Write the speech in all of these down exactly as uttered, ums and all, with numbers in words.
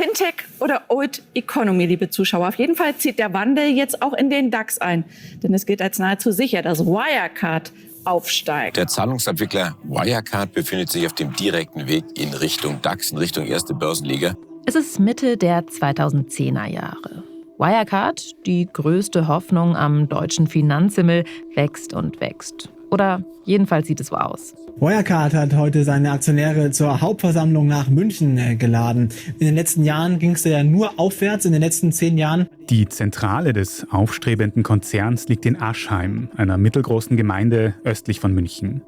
Fintech oder Old Economy, liebe Zuschauer. Auf jeden Fall zieht der Wandel jetzt auch in den DAX ein. Denn es gilt als nahezu sicher, dass Wirecard aufsteigt. Der Zahlungsabwickler Wirecard befindet sich auf dem direkten Weg in Richtung DAX, in Richtung erste Börsenliga. Es ist Mitte der zweitausendzehner Jahre. Wirecard, die größte Hoffnung am deutschen Finanzhimmel, wächst und wächst. Oder jedenfalls sieht es so aus. Wirecard hat heute seine Aktionäre zur Hauptversammlung nach München äh, geladen. In den letzten Jahren ging es ja nur aufwärts, in den letzten zehn Jahren. Die Zentrale des aufstrebenden Konzerns liegt in Aschheim, einer mittelgroßen Gemeinde östlich von München.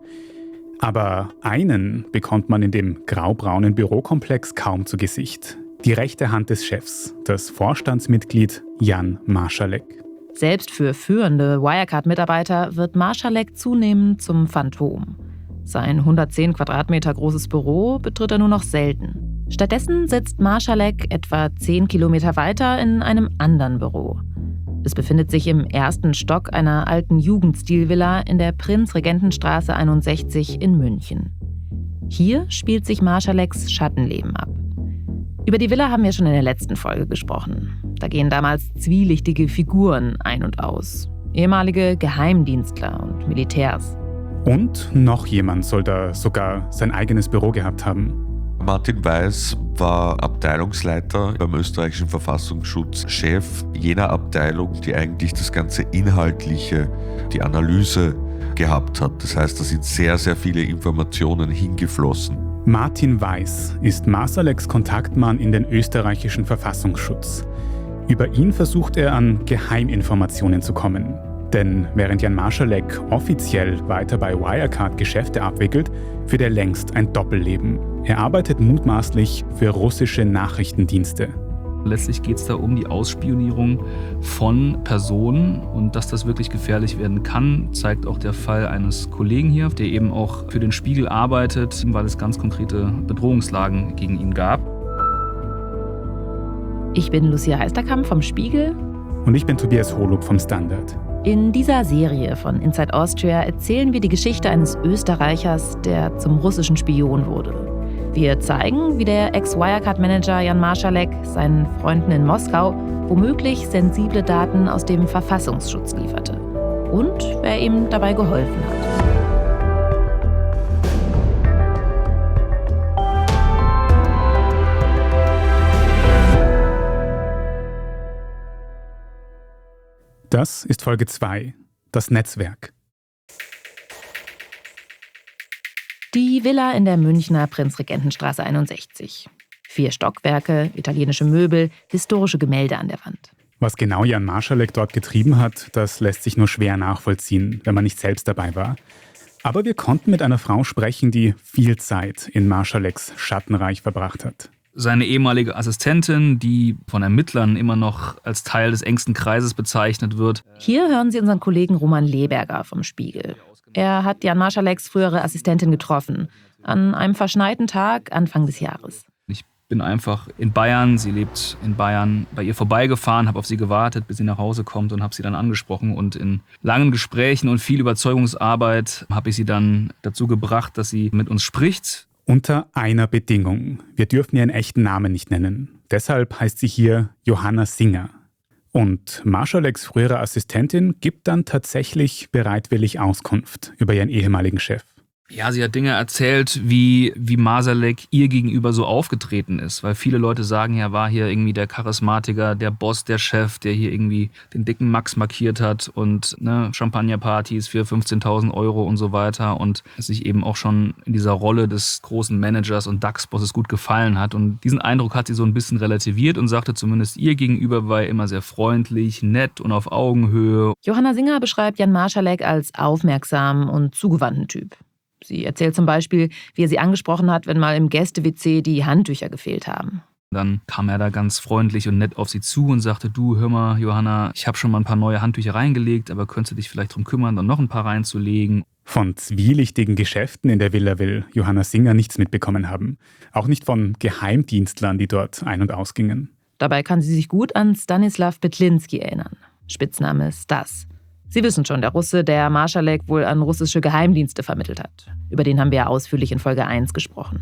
Aber einen bekommt man in dem graubraunen Bürokomplex kaum zu Gesicht. Die rechte Hand des Chefs, das Vorstandsmitglied Jan Marschalek. Selbst für führende Wirecard-Mitarbeiter wird Marschalek zunehmend zum Phantom. Sein hundertzehn Quadratmeter großes Büro betritt er nur noch selten. Stattdessen sitzt Marschalek etwa zehn Kilometer weiter in einem anderen Büro. Es befindet sich im ersten Stock einer alten Jugendstilvilla in der Prinzregentenstraße einundsechzig in München. Hier spielt sich Marschaleks Schattenleben ab. Über die Villa haben wir schon in der letzten Folge gesprochen. Da gehen damals zwielichtige Figuren ein und aus. Ehemalige Geheimdienstler und Militärs. Und noch jemand soll da sogar sein eigenes Büro gehabt haben. Martin Weiß war Abteilungsleiter beim österreichischen Verfassungsschutz, Chef jener Abteilung, die eigentlich das ganze Inhaltliche, die Analyse gehabt hat. Das heißt, da sind sehr, sehr viele Informationen hingeflossen. Martin Weiß ist Marschaleks Kontaktmann in den österreichischen Verfassungsschutz. Über ihn versucht er an Geheiminformationen zu kommen. Denn während Jan Marschalek offiziell weiter bei Wirecard Geschäfte abwickelt, führt er längst ein Doppelleben. Er arbeitet mutmaßlich für russische Nachrichtendienste. Letztlich geht es da um die Ausspionierung von Personen und dass das wirklich gefährlich werden kann, zeigt auch der Fall eines Kollegen hier, der eben auch für den Spiegel arbeitet, weil es ganz konkrete Bedrohungslagen gegen ihn gab. Ich bin Lucia Heisterkamp vom Spiegel. Und ich bin Tobias Holub vom Standard. In dieser Serie von Inside Austria erzählen wir die Geschichte eines Österreichers, der zum russischen Spion wurde. Wir zeigen, wie der Ex-Wirecard-Manager Jan Marschalek seinen Freunden in Moskau womöglich sensible Daten aus dem Verfassungsschutz lieferte. Und wer ihm dabei geholfen hat. Das ist Folge zwei, das Netzwerk. Die Villa in der Münchner Prinzregentenstraße einundsechzig. Vier Stockwerke, italienische Möbel, historische Gemälde an der Wand. Was genau Jan Marschalek dort getrieben hat, das lässt sich nur schwer nachvollziehen, wenn man nicht selbst dabei war. Aber wir konnten mit einer Frau sprechen, die viel Zeit in Marschaleks Schattenreich verbracht hat. Seine ehemalige Assistentin, die von Ermittlern immer noch als Teil des engsten Kreises bezeichnet wird. Hier hören Sie unseren Kollegen Roman Leberger vom Spiegel. Er hat Jan Marschaleks frühere Assistentin getroffen, an einem verschneiten Tag Anfang des Jahres. Ich bin einfach in Bayern, sie lebt in Bayern, bei ihr vorbeigefahren, habe auf sie gewartet, bis sie nach Hause kommt und habe sie dann angesprochen. Und in langen Gesprächen und viel Überzeugungsarbeit habe ich sie dann dazu gebracht, dass sie mit uns spricht. Unter einer Bedingung. Wir dürfen ihren echten Namen nicht nennen. Deshalb heißt sie hier Johanna Singer. Und Marschaleks frühere Assistentin gibt dann tatsächlich bereitwillig Auskunft über ihren ehemaligen Chef. Ja, sie hat Dinge erzählt, wie, wie Marschalek ihr gegenüber so aufgetreten ist. Weil viele Leute sagen, er war hier irgendwie der Charismatiker, der Boss, der Chef, der hier irgendwie den dicken Max markiert hat und ne, Champagnerpartys für fünfzehntausend Euro und so weiter. Und sich eben auch schon in dieser Rolle des großen Managers und DAX-Bosses gut gefallen hat. Und diesen Eindruck hat sie so ein bisschen relativiert und sagte, zumindest ihr gegenüber war er immer sehr freundlich, nett und auf Augenhöhe. Johanna Singer beschreibt Jan Marschalek als aufmerksamen und zugewandten Typ. Sie erzählt zum Beispiel, wie er sie angesprochen hat, wenn mal im Gäste-W C die Handtücher gefehlt haben. Dann kam er da ganz freundlich und nett auf sie zu und sagte, du, hör mal, Johanna, ich habe schon mal ein paar neue Handtücher reingelegt, aber könntest du dich vielleicht darum kümmern, dann noch ein paar reinzulegen? Von zwielichtigen Geschäften in der Villa will Johanna Singer nichts mitbekommen haben. Auch nicht von Geheimdienstlern, die dort ein- und ausgingen. Dabei kann sie sich gut an Stanislav Petlinski erinnern. Spitzname Stas. Sie wissen schon, der Russe, der Marschalek wohl an russische Geheimdienste vermittelt hat. Über den haben wir ja ausführlich in Folge eins gesprochen.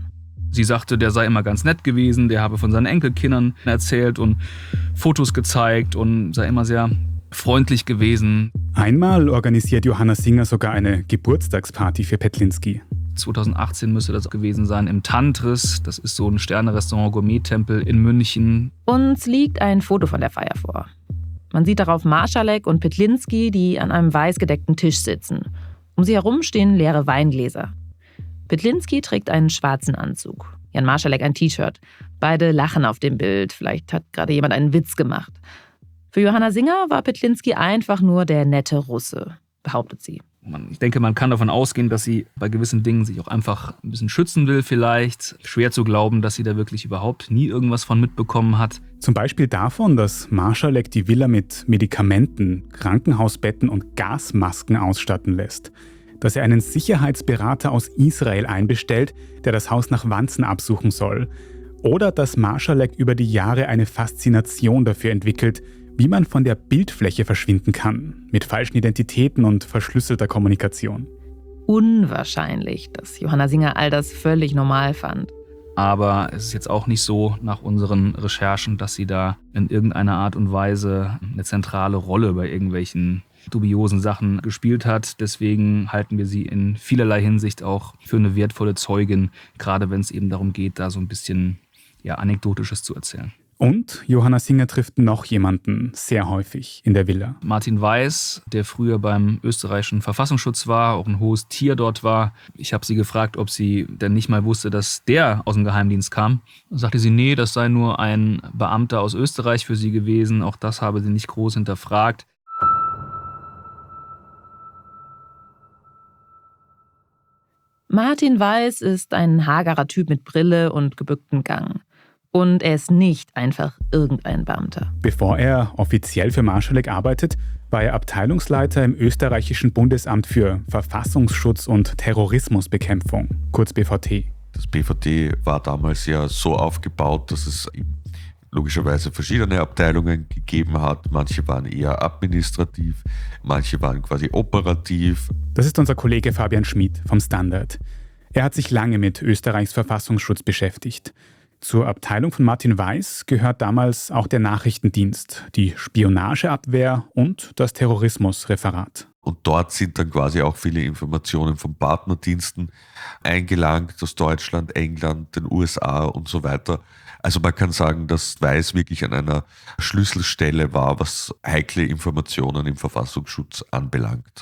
Sie sagte, der sei immer ganz nett gewesen, der habe von seinen Enkelkindern erzählt und Fotos gezeigt und sei immer sehr freundlich gewesen. Einmal organisiert Johanna Singer sogar eine Geburtstagsparty für Petlinski. zweitausendachtzehn müsste das gewesen sein, im Tantris. Das ist so ein Sterne-Restaurant, Gourmet-Tempel in München. Uns liegt ein Foto von der Feier vor. Man sieht darauf Marschalek und Petlinski, die an einem weiß gedeckten Tisch sitzen. Um sie herum stehen leere Weingläser. Petlinski trägt einen schwarzen Anzug, Jan Marschalek ein T-Shirt. Beide lachen auf dem Bild. Vielleicht hat gerade jemand einen Witz gemacht. Für Johanna Singer war Petlinski einfach nur der nette Russe, behauptet sie. Ich denke, man kann davon ausgehen, dass sie bei gewissen Dingen sich auch einfach ein bisschen schützen will vielleicht. Schwer zu glauben, dass sie da wirklich überhaupt nie irgendwas von mitbekommen hat. Zum Beispiel davon, dass Marschalek die Villa mit Medikamenten, Krankenhausbetten und Gasmasken ausstatten lässt. Dass er einen Sicherheitsberater aus Israel einbestellt, der das Haus nach Wanzen absuchen soll. Oder dass Marschalek über die Jahre eine Faszination dafür entwickelt, wie man von der Bildfläche verschwinden kann, mit falschen Identitäten und verschlüsselter Kommunikation. Unwahrscheinlich, dass Johanna Singer all das völlig normal fand. Aber es ist jetzt auch nicht so nach unseren Recherchen, dass sie da in irgendeiner Art und Weise eine zentrale Rolle bei irgendwelchen dubiosen Sachen gespielt hat. Deswegen halten wir sie in vielerlei Hinsicht auch für eine wertvolle Zeugin, gerade wenn es eben darum geht, da so ein bisschen ja, Anekdotisches zu erzählen. Und Johanna Singer trifft noch jemanden sehr häufig in der Villa. Martin Weiß, der früher beim österreichischen Verfassungsschutz war, auch ein hohes Tier dort war. Ich habe sie gefragt, ob sie denn nicht mal wusste, dass der aus dem Geheimdienst kam. Da sagte sie, nee, das sei nur ein Beamter aus Österreich für sie gewesen. Auch das habe sie nicht groß hinterfragt. Martin Weiß ist ein hagerer Typ mit Brille und gebücktem Gang. Und er ist nicht einfach irgendein Beamter. Bevor er offiziell für Marschalek arbeitet, war er Abteilungsleiter im österreichischen Bundesamt für Verfassungsschutz und Terrorismusbekämpfung, kurz B V T. Das B V T war damals ja so aufgebaut, dass es logischerweise verschiedene Abteilungen gegeben hat. Manche waren eher administrativ, manche waren quasi operativ. Das ist unser Kollege Fabian Schmid vom Standard. Er hat sich lange mit Österreichs Verfassungsschutz beschäftigt. Zur Abteilung von Martin Weiß gehört damals auch der Nachrichtendienst, die Spionageabwehr und das Terrorismusreferat. Und dort sind dann quasi auch viele Informationen von Partnerdiensten eingelangt aus Deutschland, England, den U S A und so weiter. Also man kann sagen, dass Weiß wirklich an einer Schlüsselstelle war, was heikle Informationen im Verfassungsschutz anbelangt.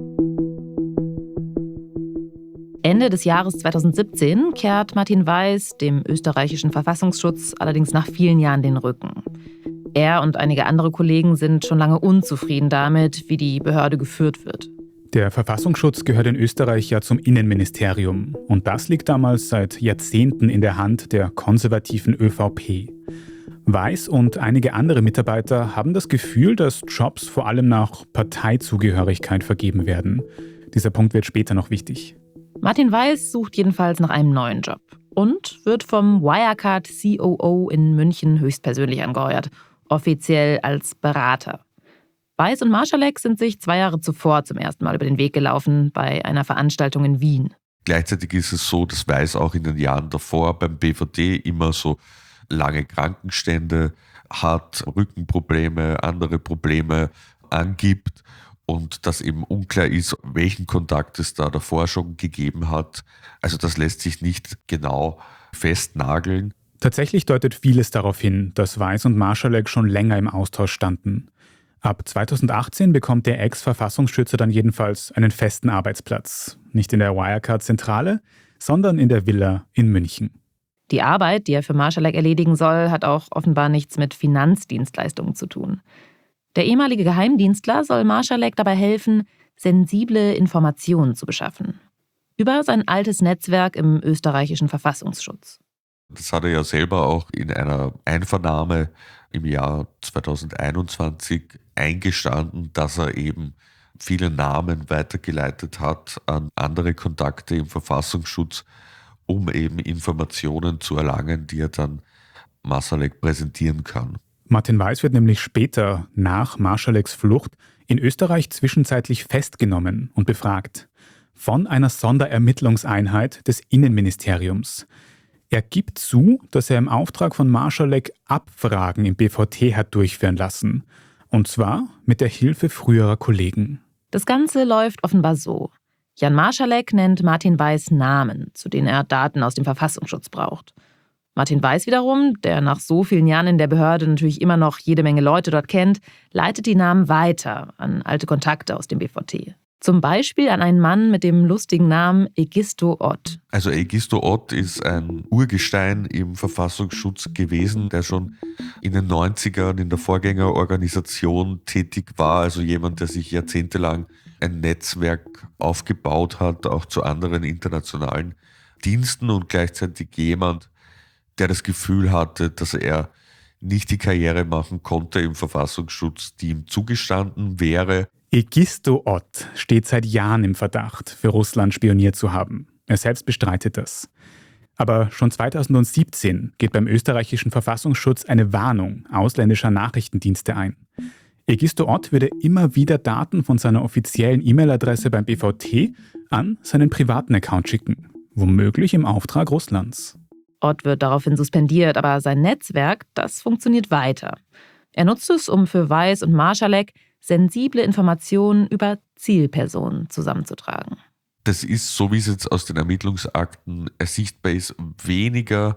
Ende des Jahres zweitausendsiebzehn kehrt Martin Weiß dem österreichischen Verfassungsschutz allerdings nach vielen Jahren den Rücken. Er und einige andere Kollegen sind schon lange unzufrieden damit, wie die Behörde geführt wird. Der Verfassungsschutz gehört in Österreich ja zum Innenministerium. Und das liegt damals seit Jahrzehnten in der Hand der konservativen ÖVP. Weiß und einige andere Mitarbeiter haben das Gefühl, dass Jobs vor allem nach Parteizugehörigkeit vergeben werden. Dieser Punkt wird später noch wichtig. Martin Weiß sucht jedenfalls nach einem neuen Job und wird vom Wirecard C O O in München höchstpersönlich angeheuert, offiziell als Berater. Weiß und Marschalek sind sich zwei Jahre zuvor zum ersten Mal über den Weg gelaufen bei einer Veranstaltung in Wien. Gleichzeitig ist es so, dass Weiß auch in den Jahren davor beim B V T immer so lange Krankenstände hat, Rückenprobleme, andere Probleme angibt. Und dass eben unklar ist, welchen Kontakt es da davor schon gegeben hat. Also das lässt sich nicht genau festnageln. Tatsächlich deutet vieles darauf hin, dass Weiß und Marschalek schon länger im Austausch standen. Ab zweitausendachtzehn bekommt der Ex-Verfassungsschützer dann jedenfalls einen festen Arbeitsplatz. Nicht in der Wirecard-Zentrale, sondern in der Villa in München. Die Arbeit, die er für Marschalek erledigen soll, hat auch offenbar nichts mit Finanzdienstleistungen zu tun. Der ehemalige Geheimdienstler soll Marschalek dabei helfen, sensible Informationen zu beschaffen. Über sein altes Netzwerk im österreichischen Verfassungsschutz. Das hat er ja selber auch in einer Einvernahme im Jahr zweitausendeinundzwanzig eingestanden, dass er eben viele Namen weitergeleitet hat an andere Kontakte im Verfassungsschutz, um eben Informationen zu erlangen, die er dann Marschalek präsentieren kann. Martin Weiß wird nämlich später, nach Marschaleks Flucht, in Österreich zwischenzeitlich festgenommen und befragt. Von einer Sonderermittlungseinheit des Innenministeriums. Er gibt zu, dass er im Auftrag von Marschalek Abfragen im B V T hat durchführen lassen. Und zwar mit der Hilfe früherer Kollegen. Das Ganze läuft offenbar so. Jan Marschalek nennt Martin Weiß Namen, zu denen er Daten aus dem Verfassungsschutz braucht. Martin Weiß wiederum, der nach so vielen Jahren in der Behörde natürlich immer noch jede Menge Leute dort kennt, leitet die Namen weiter an alte Kontakte aus dem B V T. Zum Beispiel an einen Mann mit dem lustigen Namen Egisto Ott. Also Egisto Ott ist ein Urgestein im Verfassungsschutz gewesen, der schon in den neunzigern in der Vorgängerorganisation tätig war. Also jemand, der sich jahrzehntelang ein Netzwerk aufgebaut hat, auch zu anderen internationalen Diensten und gleichzeitig jemand, der das Gefühl hatte, dass er nicht die Karriere machen konnte im Verfassungsschutz, die ihm zugestanden wäre. Egisto Ott steht seit Jahren im Verdacht, für Russland spioniert zu haben. Er selbst bestreitet das. Aber schon zweitausendsiebzehn geht beim österreichischen Verfassungsschutz eine Warnung ausländischer Nachrichtendienste ein. Egisto Ott würde immer wieder Daten von seiner offiziellen E-Mail-Adresse beim B V T an seinen privaten Account schicken, womöglich im Auftrag Russlands. Ott wird daraufhin suspendiert, aber sein Netzwerk, das funktioniert weiter. Er nutzt es, um für Weiß und Marschalek sensible Informationen über Zielpersonen zusammenzutragen. Das ist, so wie es jetzt aus den Ermittlungsakten ersichtbar ist, weniger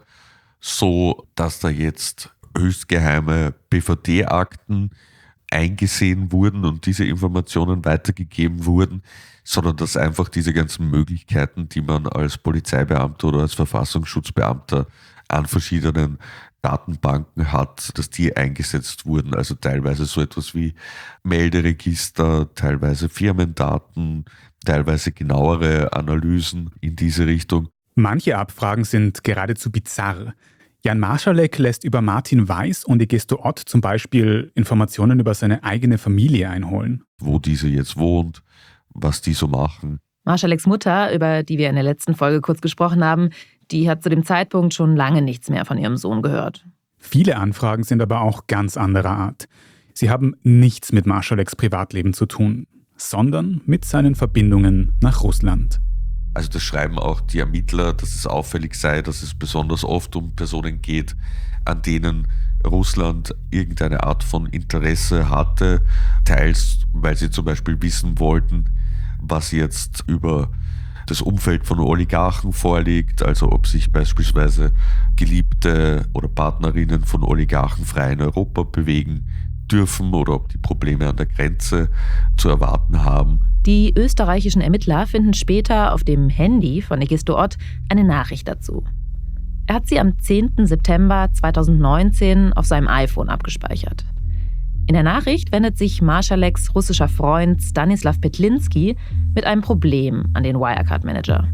so, dass da jetzt höchstgeheime B V T-Akten eingesehen wurden und diese Informationen weitergegeben wurden, sondern dass einfach diese ganzen Möglichkeiten, die man als Polizeibeamter oder als Verfassungsschutzbeamter an verschiedenen Datenbanken hat, dass die eingesetzt wurden. Also teilweise so etwas wie Melderegister, teilweise Firmendaten, teilweise genauere Analysen in diese Richtung. Manche Abfragen sind geradezu bizarr. Jan Marschalek lässt über Martin Weiß und Egisto Ott zum Beispiel Informationen über seine eigene Familie einholen. Wo diese jetzt wohnt, was die so machen. Marschaleks Mutter, über die wir in der letzten Folge kurz gesprochen haben, die hat zu dem Zeitpunkt schon lange nichts mehr von ihrem Sohn gehört. Viele Anfragen sind aber auch ganz anderer Art. Sie haben nichts mit Marschaleks Privatleben zu tun, sondern mit seinen Verbindungen nach Russland. Also das schreiben auch die Ermittler, dass es auffällig sei, dass es besonders oft um Personen geht, an denen Russland irgendeine Art von Interesse hatte, teils weil sie zum Beispiel wissen wollten, was jetzt über das Umfeld von Oligarchen vorliegt, also ob sich beispielsweise Geliebte oder Partnerinnen von Oligarchen frei in Europa bewegen dürfen oder ob die Probleme an der Grenze zu erwarten haben. Die österreichischen Ermittler finden später auf dem Handy von Egisto Ott eine Nachricht dazu. Er hat sie am zehnten September zweitausendneunzehn auf seinem iPhone abgespeichert. In der Nachricht wendet sich Marschaleks russischer Freund Stanislav Petlinski mit einem Problem an den Wirecard-Manager.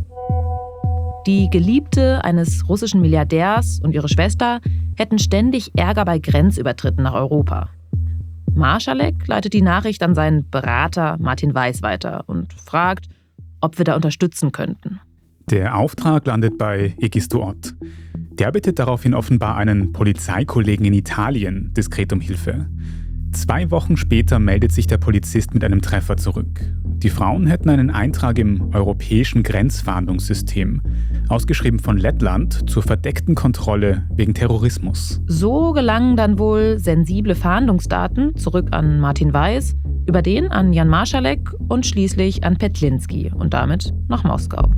Die Geliebte eines russischen Milliardärs und ihre Schwester hätten ständig Ärger bei Grenzübertritten nach Europa. Marschalek leitet die Nachricht an seinen Berater Martin Weiß weiter und fragt, ob wir da unterstützen könnten. Der Auftrag landet bei Egisto Ott. Der bittet daraufhin offenbar einen Polizeikollegen in Italien diskret um Hilfe. Zwei Wochen später meldet sich der Polizist mit einem Treffer zurück. Die Frauen hätten einen Eintrag im europäischen Grenzfahndungssystem, ausgeschrieben von Lettland, zur verdeckten Kontrolle wegen Terrorismus. So gelangen dann wohl sensible Fahndungsdaten zurück an Martin Weiß, über den an Jan Marschalek und schließlich an Petlinski und damit nach Moskau.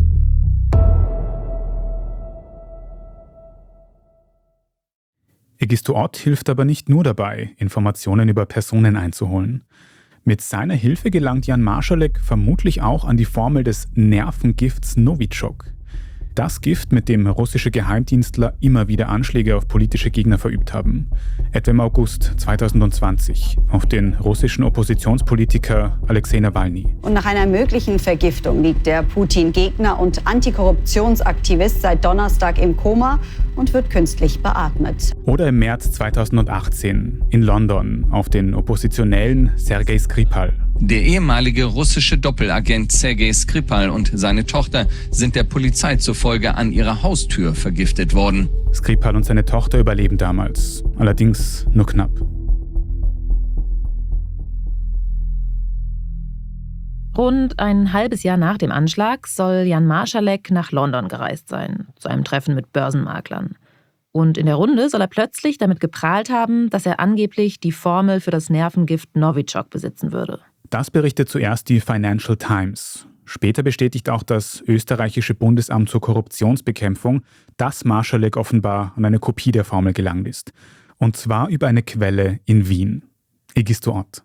Egisto Ott hilft aber nicht nur dabei, Informationen über Personen einzuholen. Mit seiner Hilfe gelangt Jan Marschalek vermutlich auch an die Formel des Nervengifts Novichok. Das Gift, mit dem russische Geheimdienstler immer wieder Anschläge auf politische Gegner verübt haben. Etwa im August zweitausendzwanzig auf den russischen Oppositionspolitiker Alexei Nawalny. Und nach einer möglichen Vergiftung liegt der Putin-Gegner und Antikorruptionsaktivist seit Donnerstag im Koma und wird künstlich beatmet. Oder im März zweitausendachtzehn in London auf den Oppositionellen Sergei Skripal. Der ehemalige russische Doppelagent Sergei Skripal und seine Tochter sind der Polizei zufolge an ihrer Haustür vergiftet worden. Skripal und seine Tochter überleben damals, allerdings nur knapp. Rund ein halbes Jahr nach dem Anschlag soll Jan Marschalek nach London gereist sein, zu einem Treffen mit Börsenmaklern. Und in der Runde soll er plötzlich damit geprahlt haben, dass er angeblich die Formel für das Nervengift Novichok besitzen würde. Das berichtet zuerst die Financial Times. Später bestätigt auch das österreichische Bundesamt zur Korruptionsbekämpfung, dass Marschalek offenbar an eine Kopie der Formel gelangt ist. Und zwar über eine Quelle in Wien. Egisto Ott.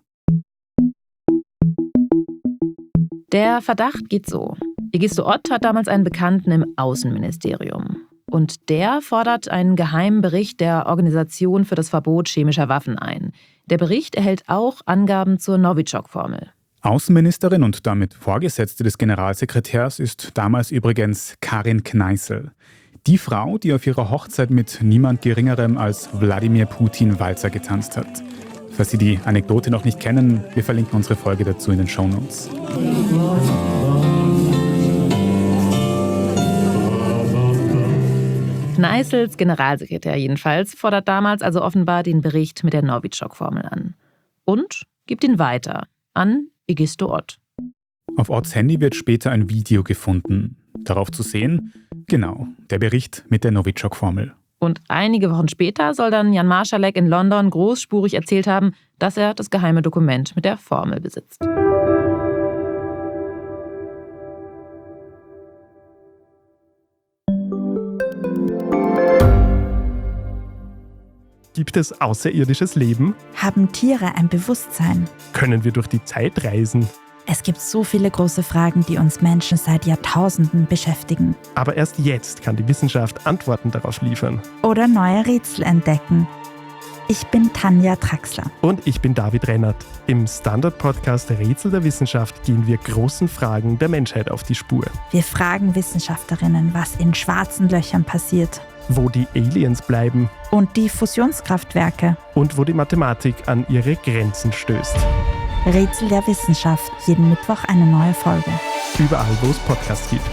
Der Verdacht geht so. Egisto Ott hat damals einen Bekannten im Außenministerium. Und der fordert einen geheimen Bericht der Organisation für das Verbot chemischer Waffen ein. Der Bericht erhält auch Angaben zur Novichok-Formel. Außenministerin und damit Vorgesetzte des Generalsekretärs ist damals übrigens Karin Kneißl. Die Frau, die auf ihrer Hochzeit mit niemand Geringerem als Wladimir Putin Walzer getanzt hat. Falls Sie die Anekdote noch nicht kennen, wir verlinken unsere Folge dazu in den Shownotes. Kneißls Generalsekretär jedenfalls fordert damals also offenbar den Bericht mit der Novichok-Formel an. Und gibt ihn weiter an Egisto Ott. Auf Otts Handy wird später ein Video gefunden. Darauf zu sehen, genau, der Bericht mit der Novichok-Formel. Und einige Wochen später soll dann Jan Marschalek in London großspurig erzählt haben, dass er das geheime Dokument mit der Formel besitzt. Gibt es außerirdisches Leben? Haben Tiere ein Bewusstsein? Können wir durch die Zeit reisen? Es gibt so viele große Fragen, die uns Menschen seit Jahrtausenden beschäftigen. Aber erst jetzt kann die Wissenschaft Antworten darauf liefern. Oder neue Rätsel entdecken. Ich bin Tanja Traxler. Und ich bin David Rennert. Im Standard-Podcast Rätsel der Wissenschaft gehen wir großen Fragen der Menschheit auf die Spur. Wir fragen Wissenschaftlerinnen, was in schwarzen Löchern passiert. Wo die Aliens bleiben. Und die Fusionskraftwerke. Und wo die Mathematik an ihre Grenzen stößt. Rätsel der Wissenschaft. Jeden Mittwoch eine neue Folge. Überall, wo es Podcasts gibt.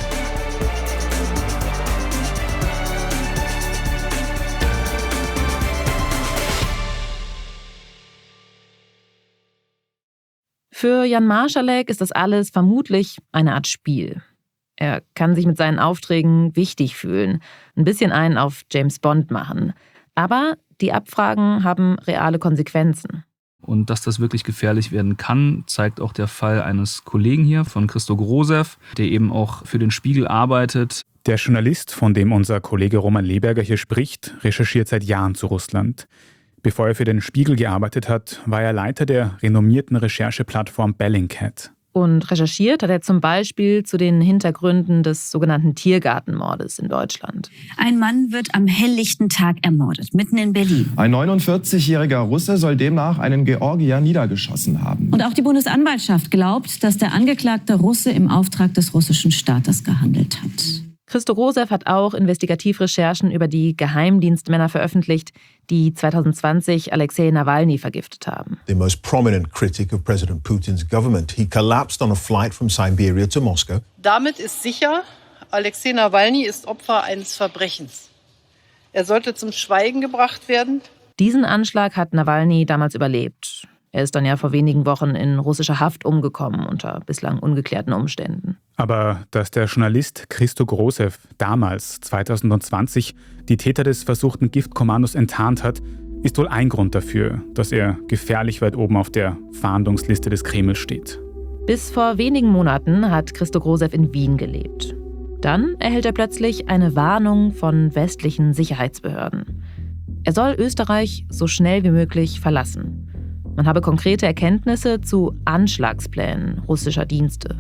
Für Jan Marschalek ist das alles vermutlich eine Art Spiel. Er kann sich mit seinen Aufträgen wichtig fühlen, ein bisschen einen auf James Bond machen. Aber die Abfragen haben reale Konsequenzen. Und dass das wirklich gefährlich werden kann, zeigt auch der Fall eines Kollegen hier von Christo Grosev, der eben auch für den Spiegel arbeitet. Der Journalist, von dem unser Kollege Roman Leberger hier spricht, recherchiert seit Jahren zu Russland. Bevor er für den Spiegel gearbeitet hat, war er Leiter der renommierten Rechercheplattform Bellingcat. Und recherchiert hat er zum Beispiel zu den Hintergründen des sogenannten Tiergartenmordes in Deutschland. Ein Mann wird am helllichten Tag ermordet, mitten in Berlin. Ein neunundvierzigjähriger Russe soll demnach einen Georgier niedergeschossen haben. Und auch die Bundesanwaltschaft glaubt, dass der angeklagte Russe im Auftrag des russischen Staates gehandelt hat. Christo Grosev hat auch Investigativrecherchen über die Geheimdienstmänner veröffentlicht, die zwanzig zwanzig Alexei Nawalny vergiftet haben. The most prominent critic of President Putin's government. He collapsed on a flight from Siberia to Moscow. Damit ist sicher, Alexei Nawalny ist Opfer eines Verbrechens. Er sollte zum Schweigen gebracht werden. Diesen Anschlag hat Nawalny damals überlebt. Er ist dann ja vor wenigen Wochen in russischer Haft umgekommen, unter bislang ungeklärten Umständen. Aber dass der Journalist Christo Grosev damals, zwanzig zwanzig, die Täter des versuchten Giftkommandos enttarnt hat, ist wohl ein Grund dafür, dass er gefährlich weit oben auf der Fahndungsliste des Kreml steht. Bis vor wenigen Monaten hat Christo Grosev in Wien gelebt. Dann erhält er plötzlich eine Warnung von westlichen Sicherheitsbehörden. Er soll Österreich so schnell wie möglich verlassen. Man habe konkrete Erkenntnisse zu Anschlagsplänen russischer Dienste.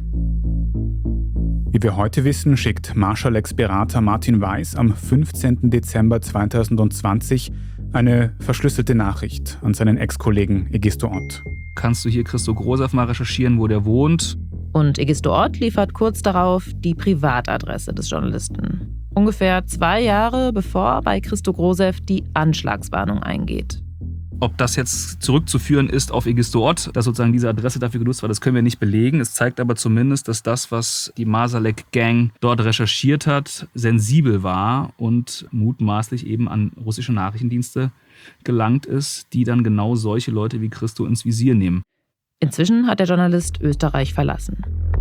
Wie wir heute wissen, schickt Marschaleks Berater Martin Weiß am fünfzehnten Dezember zweitausendzwanzig eine verschlüsselte Nachricht an seinen Ex-Kollegen Egisto Ott. Kannst du hier Christo Grosev mal recherchieren, wo der wohnt? Und Egisto Ott liefert kurz darauf die Privatadresse des Journalisten. Ungefähr zwei Jahre bevor bei Christo Grosev die Anschlagswarnung eingeht. Ob das jetzt zurückzuführen ist auf Egisto Ott, dass sozusagen diese Adresse dafür genutzt war, das können wir nicht belegen. Es zeigt aber zumindest, dass das, was die Marschalek-Gang dort recherchiert hat, sensibel war und mutmaßlich eben an russische Nachrichtendienste gelangt ist, die dann genau solche Leute wie Christo ins Visier nehmen. Inzwischen hat der Journalist Österreich verlassen.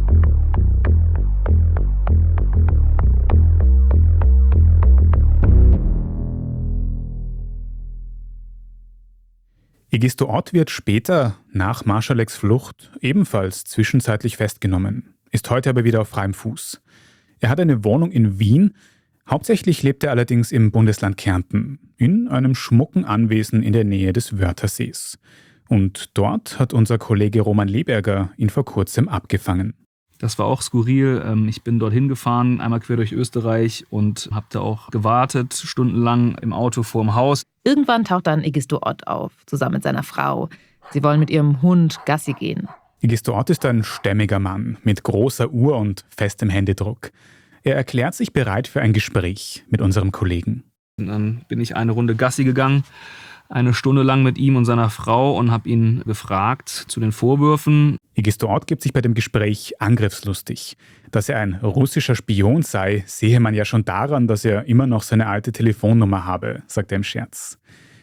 Egisto Ott wird später, nach Marschaleks Flucht, ebenfalls zwischenzeitlich festgenommen, ist heute aber wieder auf freiem Fuß. Er hat eine Wohnung in Wien, hauptsächlich lebt er allerdings im Bundesland Kärnten, in einem schmucken Anwesen in der Nähe des Wörthersees. Und dort hat unser Kollege Roman Leberger ihn vor kurzem abgefangen. Das war auch skurril. Ich bin dorthin gefahren, einmal quer durch Österreich und habe da auch gewartet, stundenlang im Auto vorm Haus. Irgendwann taucht dann Egisto Ott auf, zusammen mit seiner Frau. Sie wollen mit ihrem Hund Gassi gehen. Egisto Ott ist ein stämmiger Mann mit großer Uhr und festem Händedruck. Er erklärt sich bereit für ein Gespräch mit unserem Kollegen. Und dann bin ich eine Runde Gassi gegangen, eine Stunde lang mit ihm und seiner Frau und habe ihn gefragt zu den Vorwürfen. Egisto Ott gibt sich bei dem Gespräch angriffslustig. Dass er ein russischer Spion sei, sehe man ja schon daran, dass er immer noch seine alte Telefonnummer habe, sagt er im Scherz.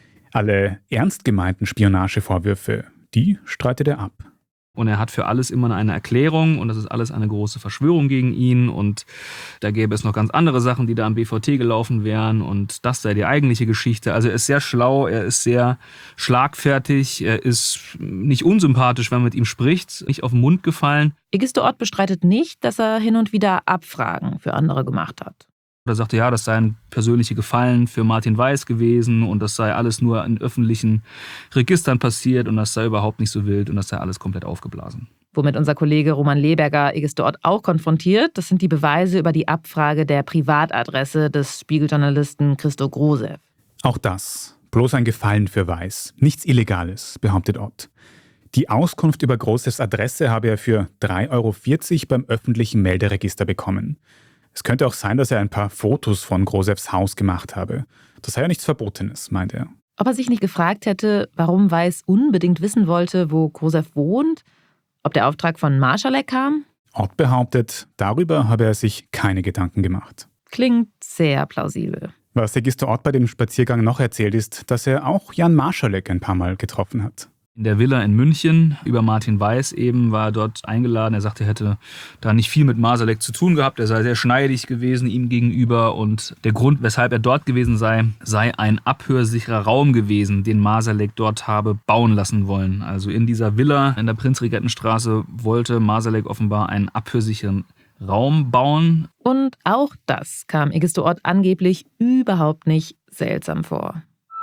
Alle ernst gemeinten Spionagevorwürfe, die streitet er ab. Und er hat für alles immer eine Erklärung und das ist alles eine große Verschwörung gegen ihn und da gäbe es noch ganz andere Sachen, die da am B V T gelaufen wären und das sei die eigentliche Geschichte. Also er ist sehr schlau, er ist sehr schlagfertig, er ist nicht unsympathisch, wenn man mit ihm spricht, nicht auf den Mund gefallen. Egisto Ott bestreitet nicht, dass er hin und wieder Abfragen für andere gemacht hat. Er sagte, ja, das seien persönliche Gefallen für Martin Weiß gewesen und das sei alles nur in öffentlichen Registern passiert und das sei überhaupt nicht so wild und das sei alles komplett aufgeblasen. Womit unser Kollege Roman Leberger Egisto Ott auch konfrontiert, das sind die Beweise über die Abfrage der Privatadresse des Spiegeljournalisten Christo Grosew. Auch das, bloß ein Gefallen für Weiß, nichts Illegales, behauptet Ott. Die Auskunft über Grosews Adresse habe er für drei Euro vierzig beim öffentlichen Melderegister bekommen. Es könnte auch sein, dass er ein paar Fotos von Grosews Haus gemacht habe. Das sei ja nichts Verbotenes, meint er. Ob er sich nicht gefragt hätte, warum Weiß unbedingt wissen wollte, wo Grosew wohnt? Ob der Auftrag von Marschalek kam? Ott behauptet, darüber habe er sich keine Gedanken gemacht. Klingt sehr plausibel. Was Egisto Ott bei dem Spaziergang noch erzählt, ist, dass er auch Jan Marschalek ein paar Mal getroffen hat. In der Villa in München, über Martin Weiß eben, war er dort eingeladen. Er sagte, er hätte da nicht viel mit Marschalek zu tun gehabt. Er sei sehr schneidig gewesen ihm gegenüber. Und der Grund, weshalb er dort gewesen sei, sei ein abhörsicherer Raum gewesen, den Marschalek dort habe bauen lassen wollen. Also in dieser Villa in der Prinzregentenstraße wollte Marschalek offenbar einen abhörsicheren Raum bauen. Und auch das kam Egisto Ott angeblich überhaupt nicht seltsam vor.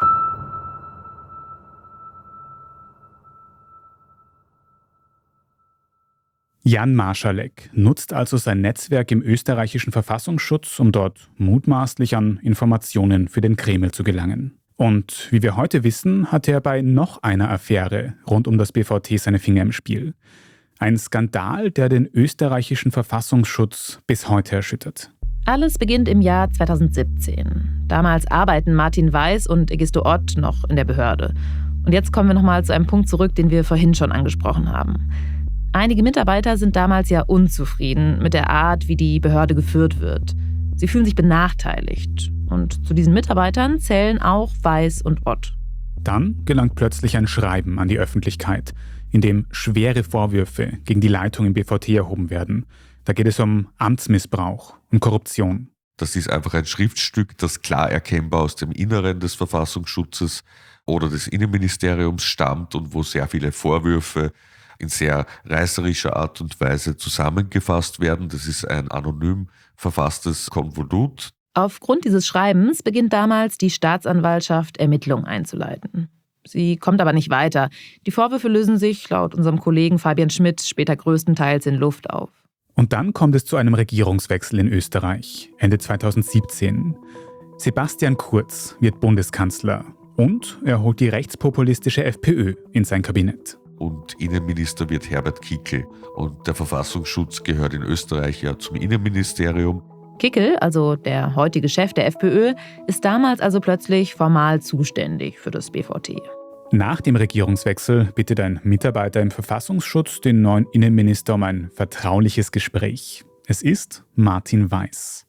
Jan Marschalek nutzt also sein Netzwerk im österreichischen Verfassungsschutz, um dort mutmaßlich an Informationen für den Kreml zu gelangen. Und wie wir heute wissen, hat er bei noch einer Affäre rund um das B V T seine Finger im Spiel. Ein Skandal, der den österreichischen Verfassungsschutz bis heute erschüttert. Alles beginnt im Jahr zweitausendsiebzehn. Damals arbeiten Martin Weiß und Egisto Ott noch in der Behörde. Und jetzt kommen wir nochmal zu einem Punkt zurück, den wir vorhin schon angesprochen haben. Einige Mitarbeiter sind damals ja unzufrieden mit der Art, wie die Behörde geführt wird. Sie fühlen sich benachteiligt. Und zu diesen Mitarbeitern zählen auch Weiß und Ott. Dann gelangt plötzlich ein Schreiben an die Öffentlichkeit, in dem schwere Vorwürfe gegen die Leitung im B V T erhoben werden. Da geht es um Amtsmissbrauch und Korruption. Das ist einfach ein Schriftstück, das klar erkennbar aus dem Inneren des Verfassungsschutzes oder des Innenministeriums stammt und wo sehr viele Vorwürfe in sehr reißerischer Art und Weise zusammengefasst werden. Das ist ein anonym verfasstes Konvolut. Aufgrund dieses Schreibens beginnt damals die Staatsanwaltschaft, Ermittlungen einzuleiten. Sie kommt aber nicht weiter. Die Vorwürfe lösen sich, laut unserem Kollegen Fabian Schmidt, später größtenteils in Luft auf. Und dann kommt es zu einem Regierungswechsel in Österreich, Ende zweitausendsiebzehn. Sebastian Kurz wird Bundeskanzler und er holt die rechtspopulistische FPÖ in sein Kabinett. Und Innenminister wird Herbert Kickl. Und der Verfassungsschutz gehört in Österreich ja zum Innenministerium. Kickl, also der heutige Chef der FPÖ, ist damals also plötzlich formal zuständig für das B V T. Nach dem Regierungswechsel bittet ein Mitarbeiter im Verfassungsschutz den neuen Innenminister um ein vertrauliches Gespräch. Es ist Martin Weiß.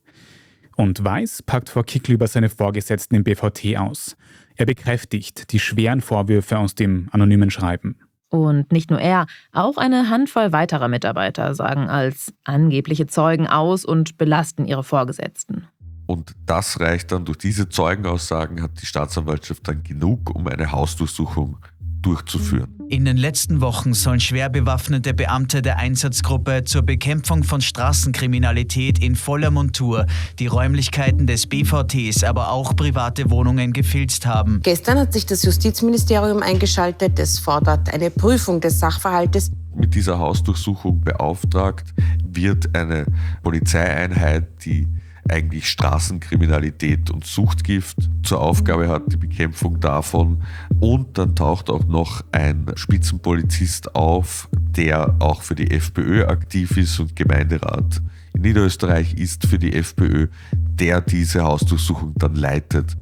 Und Weiß packt vor Kickl über seine Vorgesetzten im B V T aus. Er bekräftigt die schweren Vorwürfe aus dem anonymen Schreiben. Und nicht nur er, auch eine Handvoll weiterer Mitarbeiter sagen als angebliche Zeugen aus und belasten ihre Vorgesetzten. Und das reicht dann, durch diese Zeugenaussagen hat die Staatsanwaltschaft dann genug, um eine Hausdurchsuchung durchzuführen. In den letzten Wochen sollen schwer bewaffnete Beamte der Einsatzgruppe zur Bekämpfung von Straßenkriminalität in voller Montur die Räumlichkeiten des B V Ts, aber auch private Wohnungen gefilzt haben. Gestern hat sich das Justizministerium eingeschaltet. Es fordert eine Prüfung des Sachverhaltes. Mit dieser Hausdurchsuchung beauftragt wird eine Polizeieinheit, die eigentlich Straßenkriminalität und Suchtgift zur Aufgabe hat, die Bekämpfung davon. Und dann taucht auch noch ein Spitzenpolizist auf, der auch für die FPÖ aktiv ist und Gemeinderat in Niederösterreich ist für die FPÖ, der diese Hausdurchsuchung dann leitet.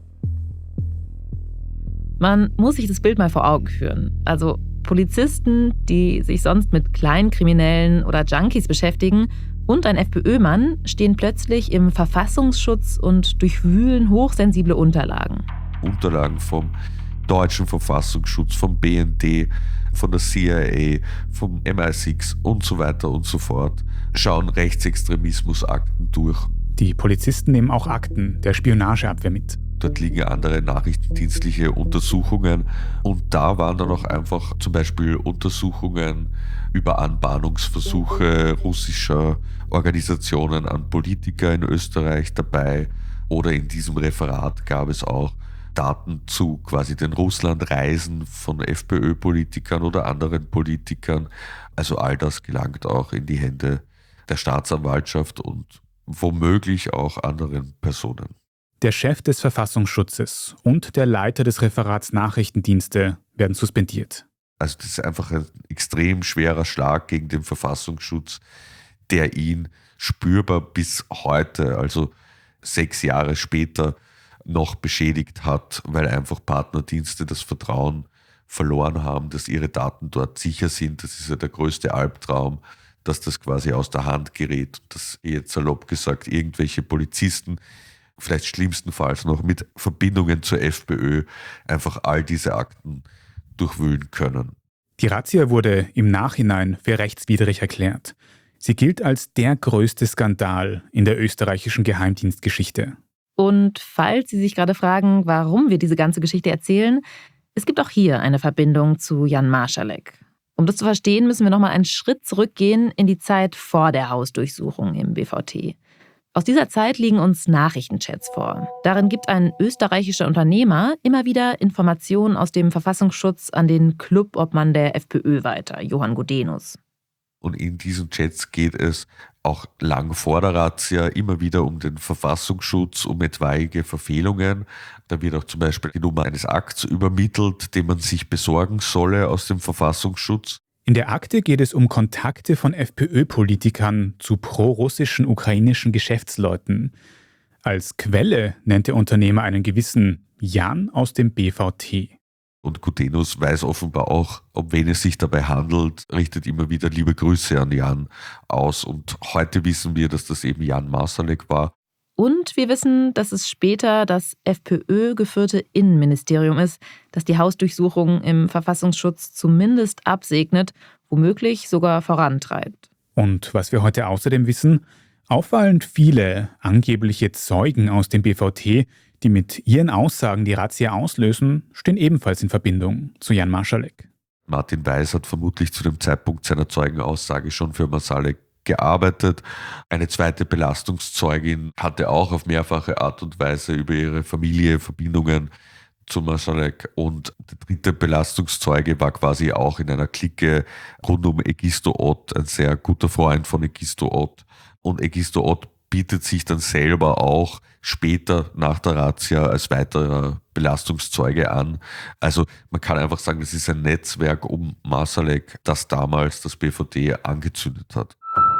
Man muss sich das Bild mal vor Augen führen. Also Polizisten, die sich sonst mit Kleinkriminellen oder Junkies beschäftigen, und ein FPÖ-Mann stehen plötzlich im Verfassungsschutz und durchwühlen hochsensible Unterlagen. Unterlagen vom deutschen Verfassungsschutz, vom B N D, von der C I A, vom M I sechs und so weiter und so fort, schauen Rechtsextremismusakten durch. Die Polizisten nehmen auch Akten der Spionageabwehr mit. Dort liegen andere nachrichtendienstliche Untersuchungen und da waren dann auch einfach zum Beispiel Untersuchungen über Anbahnungsversuche russischer Organisationen an Politiker in Österreich dabei oder in diesem Referat gab es auch Daten zu quasi den Russlandreisen von FPÖ-Politikern oder anderen Politikern. Also all das gelangt auch in die Hände der Staatsanwaltschaft und womöglich auch anderen Personen. Der Chef des Verfassungsschutzes und der Leiter des Referats Nachrichtendienste werden suspendiert. Also das ist einfach ein extrem schwerer Schlag gegen den Verfassungsschutz, der ihn spürbar bis heute, also sechs Jahre später, noch beschädigt hat, weil einfach Partnerdienste das Vertrauen verloren haben, dass ihre Daten dort sicher sind. Das ist ja der größte Albtraum, dass das quasi aus der Hand gerät, dass jetzt salopp gesagt irgendwelche Polizisten, vielleicht schlimmstenfalls noch mit Verbindungen zur FPÖ, einfach all diese Akten durchwühlen können. Die Razzia wurde im Nachhinein für rechtswidrig erklärt. Sie gilt als der größte Skandal in der österreichischen Geheimdienstgeschichte. Und falls Sie sich gerade fragen, warum wir diese ganze Geschichte erzählen, es gibt auch hier eine Verbindung zu Jan Marschalek. Um das zu verstehen, müssen wir nochmal einen Schritt zurückgehen in die Zeit vor der Hausdurchsuchung im B V T. Aus dieser Zeit liegen uns Nachrichtenchats vor. Darin gibt ein österreichischer Unternehmer immer wieder Informationen aus dem Verfassungsschutz an den Clubobmann der FPÖ weiter, Johann Gudenus. Und in diesen Chats geht es auch lang vor der Razzia immer wieder um den Verfassungsschutz, um etwaige Verfehlungen. Da wird auch zum Beispiel die Nummer eines Akts übermittelt, den man sich besorgen solle aus dem Verfassungsschutz. In der Akte geht es um Kontakte von FPÖ-Politikern zu prorussischen ukrainischen Geschäftsleuten. Als Quelle nennt der Unternehmer einen gewissen Jan aus dem B V T. Und Gudenus weiß offenbar auch, um wen es sich dabei handelt, richtet immer wieder liebe Grüße an Jan aus. Und heute wissen wir, dass das eben Jan Marschalek war. Und wir wissen, dass es später das FPÖ-geführte Innenministerium ist, das die Hausdurchsuchung im Verfassungsschutz zumindest absegnet, womöglich sogar vorantreibt. Und was wir heute außerdem wissen, auffallend viele angebliche Zeugen aus dem B V T, die mit ihren Aussagen die Razzia auslösen, stehen ebenfalls in Verbindung zu Jan Marschalek. Martin Weiß hat vermutlich zu dem Zeitpunkt seiner Zeugenaussage schon für Marschalek gearbeitet. Eine zweite Belastungszeugin hatte auch auf mehrfache Art und Weise über ihre Familie Verbindungen zu Marschalek. Und der dritte Belastungszeuge war quasi auch in einer Clique rund um Egisto Ott, ein sehr guter Freund von Egisto Ott. Und Egisto Ott bietet sich dann selber auch später nach der Razzia als weiterer Belastungszeuge an. Also man kann einfach sagen, das ist ein Netzwerk um Marschalek, das damals das B V T angezündet hat.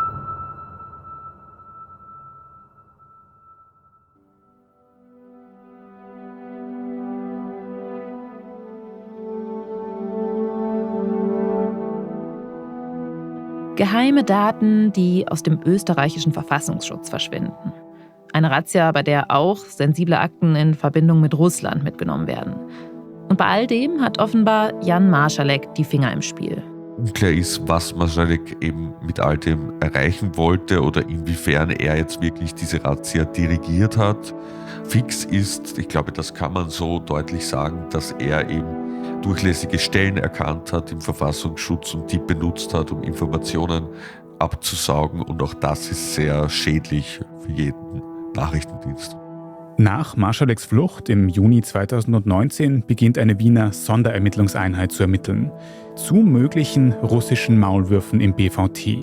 Geheime Daten, die aus dem österreichischen Verfassungsschutz verschwinden. Eine Razzia, bei der auch sensible Akten in Verbindung mit Russland mitgenommen werden. Und bei all dem hat offenbar Jan Marschalek die Finger im Spiel. Unklar ist, was Marschalek eben mit all dem erreichen wollte oder inwiefern er jetzt wirklich diese Razzia dirigiert hat. Fix ist, ich glaube, das kann man so deutlich sagen, dass er eben durchlässige Stellen erkannt hat im Verfassungsschutz und die benutzt hat, um Informationen abzusaugen. Und auch das ist sehr schädlich für jeden Nachrichtendienst. Nach Marschaleks Flucht im Juni zweitausendneunzehn beginnt eine Wiener Sonderermittlungseinheit zu ermitteln zu möglichen russischen Maulwürfen im B V T.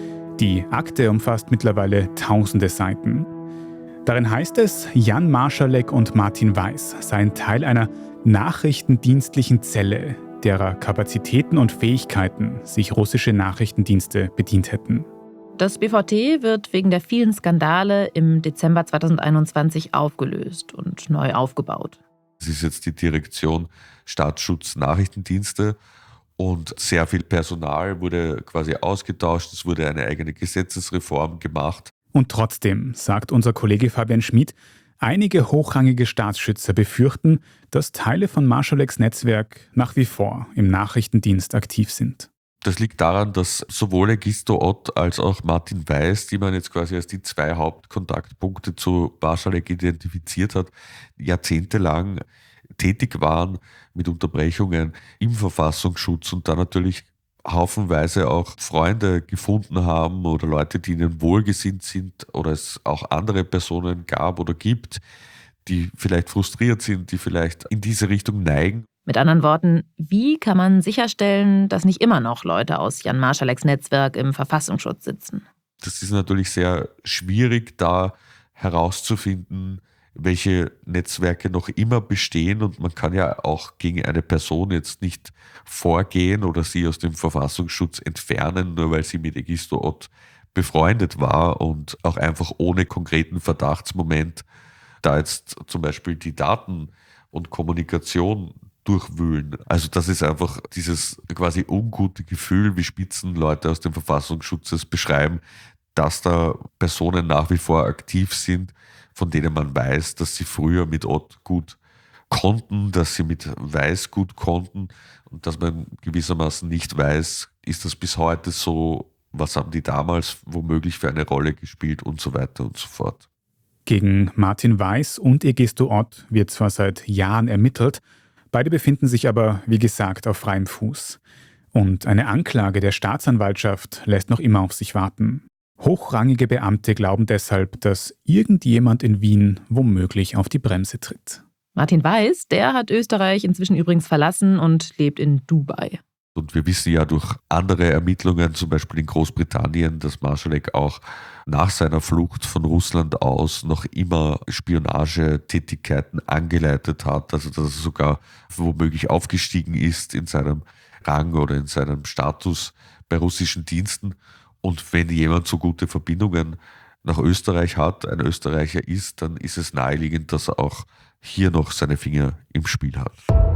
Die Akte umfasst mittlerweile tausende Seiten. Darin heißt es, Jan Marschalek und Martin Weiß seien Teil einer nachrichtendienstlichen Zelle, derer Kapazitäten und Fähigkeiten sich russische Nachrichtendienste bedient hätten. Das B V T wird wegen der vielen Skandale im Dezember zweitausendeinundzwanzig aufgelöst und neu aufgebaut. Es ist jetzt die Direktion Staatsschutz Nachrichtendienste und sehr viel Personal wurde quasi ausgetauscht. Es wurde eine eigene Gesetzesreform gemacht. Und trotzdem, sagt unser Kollege Fabian Schmid, einige hochrangige Staatsschützer befürchten, dass Teile von Marschaleks Netzwerk nach wie vor im Nachrichtendienst aktiv sind. Das liegt daran, dass sowohl Egisto Ott als auch Martin Weiß, die man jetzt quasi als die zwei Hauptkontaktpunkte zu Marschalek identifiziert hat, jahrzehntelang tätig waren mit Unterbrechungen im Verfassungsschutz und dann natürlich haufenweise auch Freunde gefunden haben oder Leute, die ihnen wohlgesinnt sind oder es auch andere Personen gab oder gibt, die vielleicht frustriert sind, die vielleicht in diese Richtung neigen. Mit anderen Worten, wie kann man sicherstellen, dass nicht immer noch Leute aus Jan Marschaleks Netzwerk im Verfassungsschutz sitzen? Das ist natürlich sehr schwierig, da herauszufinden, welche Netzwerke noch immer bestehen. Und man kann ja auch gegen eine Person jetzt nicht vorgehen oder sie aus dem Verfassungsschutz entfernen, nur weil sie mit Egisto Ott befreundet war und auch einfach ohne konkreten Verdachtsmoment da jetzt zum Beispiel die Daten und Kommunikation durchwühlen. Also das ist einfach dieses quasi ungute Gefühl, wie Spitzenleute aus dem Verfassungsschutz es beschreiben, dass da Personen nach wie vor aktiv sind, von denen man weiß, dass sie früher mit Ott gut konnten, dass sie mit Weiß gut konnten und dass man gewissermaßen nicht weiß, ist das bis heute so, was haben die damals womöglich für eine Rolle gespielt und so weiter und so fort. Gegen Martin Weiß und Egisto Ott wird zwar seit Jahren ermittelt, beide befinden sich aber, wie gesagt, auf freiem Fuß. Und eine Anklage der Staatsanwaltschaft lässt noch immer auf sich warten. Hochrangige Beamte glauben deshalb, dass irgendjemand in Wien womöglich auf die Bremse tritt. Martin Weiß, der hat Österreich inzwischen übrigens verlassen und lebt in Dubai. Und wir wissen ja durch andere Ermittlungen, zum Beispiel in Großbritannien, dass Marschalek auch nach seiner Flucht von Russland aus noch immer Spionagetätigkeiten angeleitet hat, also dass er sogar womöglich aufgestiegen ist in seinem Rang oder in seinem Status bei russischen Diensten. Und wenn jemand so gute Verbindungen nach Österreich hat, ein Österreicher ist, dann ist es naheliegend, dass er auch hier noch seine Finger im Spiel hat.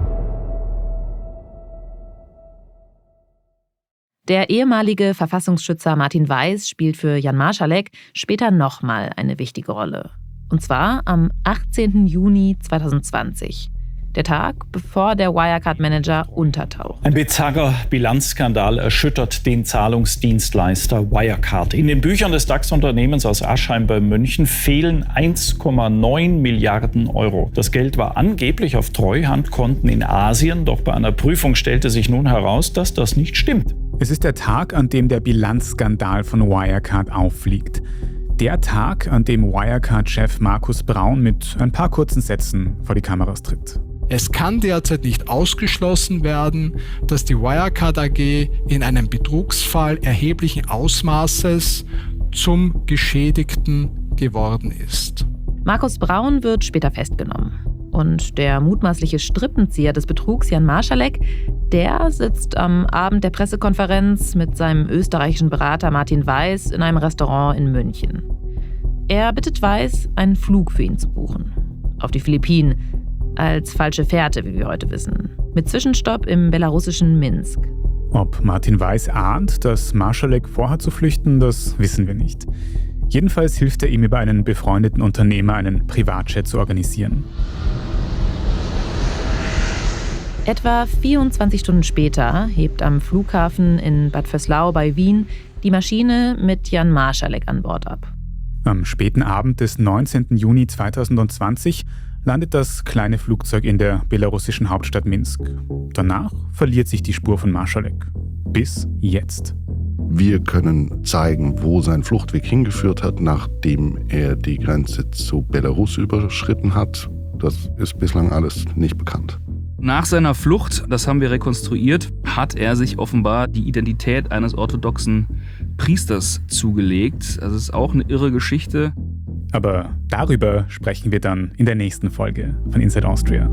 Der ehemalige Verfassungsschützer Martin Weiß spielt für Jan Marschalek später nochmal eine wichtige Rolle. Und zwar am achtzehnten Juni zweitausendzwanzig. Der Tag, bevor der Wirecard-Manager untertaucht. Ein bizarrer Bilanzskandal erschüttert den Zahlungsdienstleister Wirecard. In den Büchern des DAX-Unternehmens aus Aschheim bei München fehlen eins Komma neun Milliarden Euro. Das Geld war angeblich auf Treuhandkonten in Asien, doch bei einer Prüfung stellte sich nun heraus, dass das nicht stimmt. Es ist der Tag, an dem der Bilanzskandal von Wirecard auffliegt. Der Tag, an dem Wirecard-Chef Markus Braun mit ein paar kurzen Sätzen vor die Kameras tritt. Es kann derzeit nicht ausgeschlossen werden, dass die Wirecard A G in einem Betrugsfall erheblichen Ausmaßes zum Geschädigten geworden ist. Markus Braun wird später festgenommen. Und der mutmaßliche Strippenzieher des Betrugs, Jan Marschalek, der sitzt am Abend der Pressekonferenz mit seinem österreichischen Berater Martin Weiß in einem Restaurant in München. Er bittet Weiß, einen Flug für ihn zu buchen. Auf die Philippinen. Als falsche Fährte, wie wir heute wissen. Mit Zwischenstopp im belarussischen Minsk. Ob Martin Weiß ahnt, dass Marschalek vorhat zu flüchten, das wissen wir nicht. Jedenfalls hilft er ihm über einen befreundeten Unternehmer, einen Privatjet zu organisieren. Etwa vierundzwanzig Stunden später hebt am Flughafen in Bad Vöslau bei Wien die Maschine mit Jan Marschalek an Bord ab. Am späten Abend des neunzehnten Juni zweitausendzwanzig landet das kleine Flugzeug in der belarussischen Hauptstadt Minsk. Danach verliert sich die Spur von Marschalek. Bis jetzt. Wir können zeigen, wo sein Fluchtweg hingeführt hat, nachdem er die Grenze zu Belarus überschritten hat. Das ist bislang alles nicht bekannt. Nach seiner Flucht, das haben wir rekonstruiert, hat er sich offenbar die Identität eines orthodoxen Priesters zugelegt. Also es ist auch eine irre Geschichte. Aber darüber sprechen wir dann in der nächsten Folge von Inside Austria.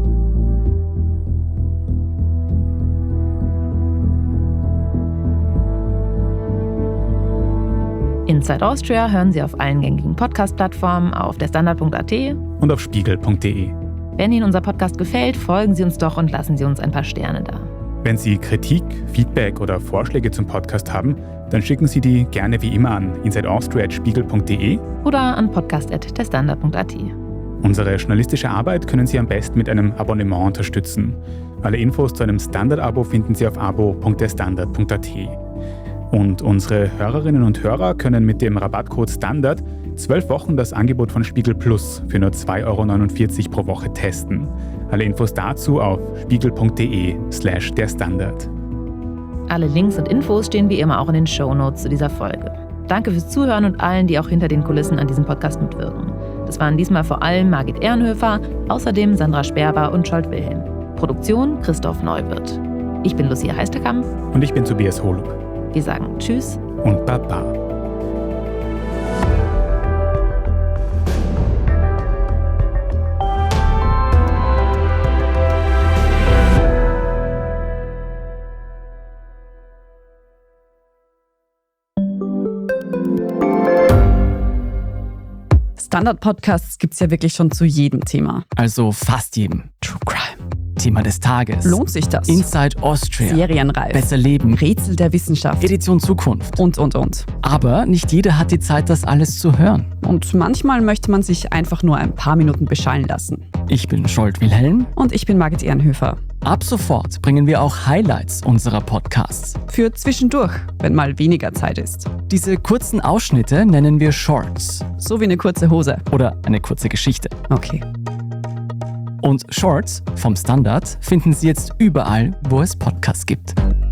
Inside Austria hören Sie auf allen gängigen Podcast-Plattformen, auf der Standard punkt a t und auf spiegel punkt d e. Wenn Ihnen unser Podcast gefällt, folgen Sie uns doch und lassen Sie uns ein paar Sterne da. Wenn Sie Kritik, Feedback oder Vorschläge zum Podcast haben, dann schicken Sie die gerne wie immer an insideaustria at spiegel punkt d e oder an podcast at der standard punkt a t. Unsere journalistische Arbeit können Sie am besten mit einem Abonnement unterstützen. Alle Infos zu einem Standard-Abo finden Sie auf abo punkt der standard punkt a t. Und unsere Hörerinnen und Hörer können mit dem Rabattcode STANDARD zwölf Wochen das Angebot von Spiegel Plus für nur zwei Euro neunundvierzig pro Woche testen. Alle Infos dazu auf spiegel punkt d e slash der Standard. Alle Links und Infos stehen wie immer auch in den Shownotes zu dieser Folge. Danke fürs Zuhören und allen, die auch hinter den Kulissen an diesem Podcast mitwirken. Das waren diesmal vor allem Margit Ehrenhöfer, außerdem Sandra Sperber und Scholt Wilhelm. Produktion Christoph Neuwirth. Ich bin Lucia Heisterkamp. Und ich bin Tobias Holub. Wir sagen Tschüss und Baba. Standard-Podcasts gibt es ja wirklich schon zu jedem Thema. Also fast jedem. True Crime. Thema des Tages. Lohnt sich das? Inside Austria. Serienreif. Besser leben. Rätsel der Wissenschaft. Edition Zukunft. Und, und, und. Aber nicht jeder hat die Zeit, das alles zu hören. Und manchmal möchte man sich einfach nur ein paar Minuten beschallen lassen. Ich bin Scholt Wilhelm. Und ich bin Margit Ehrenhöfer. Ab sofort bringen wir auch Highlights unserer Podcasts. Für zwischendurch, wenn mal weniger Zeit ist. Diese kurzen Ausschnitte nennen wir Shorts. So wie eine kurze Hose. Oder eine kurze Geschichte. Okay. Und Shorts vom Standard finden Sie jetzt überall, wo es Podcasts gibt.